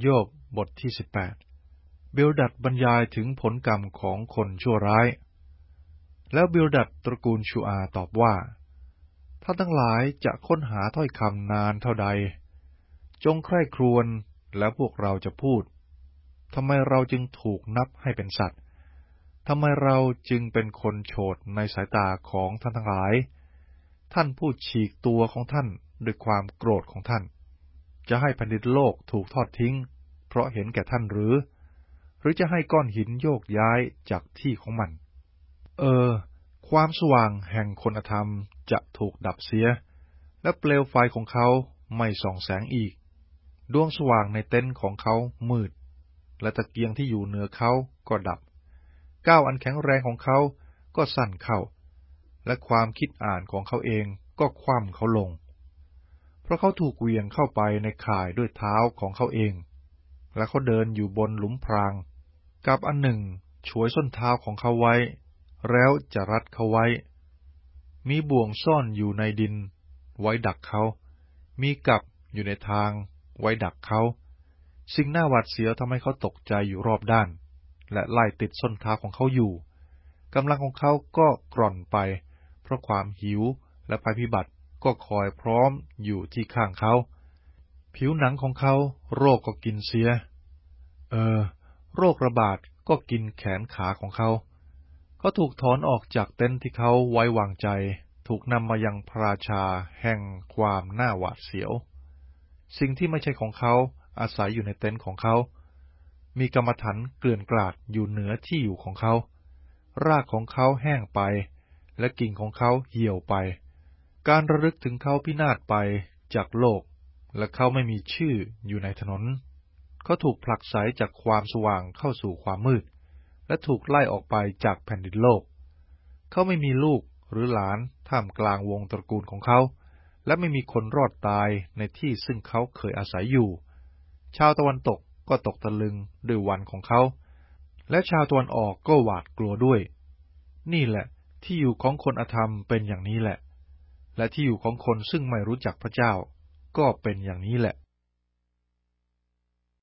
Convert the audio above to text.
โยบบทที่18 เบลดัดบรรยายถึงผลกรรมของคนชั่วร้ายแล้วเบลดัดตระกูลชูอาตอบว่าท่านทั้งหลายจะค้นหาถ้อยคำนานเท่าใดจงใคร่ครวญแล้วพวกเราจะพูดทำไมเราจึงถูกนับให้เป็นสัตว์ทำไมเราจึงเป็นคนโฉดในสายตาของท่านทั้งหลายท่านผู้ฉีกตัวของท่านด้วยความโกรธของท่านจะให้แผ่นดินโลกถูกทอดทิ้งเพราะเห็นแก่ท่านหรือจะให้ก้อนหินโยกย้ายจากที่ของมันความสว่างแห่งคนอธรรมจะถูกดับเสียและเปลวไฟของเขาไม่ส่องแสงอีกดวงสว่างในเต็นท์ของเขามืดและตะเกียงที่อยู่เหนือเขาก็ดับก้าวอันแข็งแรงของเขาก็สั่นเข้าและความคิดอ่านของเขาเองก็คว่ำเขาลงเพราะเขาถูกเหวี่ยงเข้าไปในข่ายด้วยเท้าของเขาเองและเขาเดินอยู่บนหลุมพรางกับอันหนึ่งฉวยส้นเท้าของเขาไว้แล้วจะรัดเขาไว้มีบ่วงซ่อนอยู่ในดินไว้ดักเขามีกับอยู่ในทางไว้ดักเขาสิ่งน่าหวาดเสียวทำให้เขาตกใจอยู่รอบด้านและไล่ติดส้นเท้าของเขาอยู่กำลังของเขาก็กร่อนไปเพราะความหิวและภัยพิบัติก็คอยพร้อมอยู่ที่ข้างเขาผิวหนังของเขาโรคก็กินเสียโรคระบาดก็กินแขนขาของเขาถูกถอนออกจากเต็นท์ที่เขาไว้วางใจถูกนำมายังพระราชาแห่งความน่าหวาดเสียวสิ่งที่ไม่ใช่ของเขาอาศัยอยู่ในเต็นท์ของเขามีกรรมฐานเกลื่อนกลาดอยู่เหนือที่อยู่ของเขารากของเขาแห้งไปและกิ่งของเขาเหี่ยวไปการระลึกถึงเขาพินาศไปจากโลกและเขาไม่มีชื่ออยู่ในถนนเขาถูกผลักไสจากความสว่างเข้าสู่ความมืดและถูกไล่ออกไปจากแผ่นดินโลกเขาไม่มีลูกหรือหลานท่ามกลางวงตระกูลของเขาและไม่มีคนรอดตายในที่ซึ่งเขาเคยอาศัยอยู่ชาวตะวันตกก็ตกตะลึงด้วยวันของเขาและชาวตะวันออกก็หวาดกลัวด้วยนี่แหละที่อยู่ของคนอธรรมเป็นอย่างนี้แหละและที่อยู่ของคนซึ่งไม่รู้จักพระเจ้าก็เป็นอย่างนี้แหละ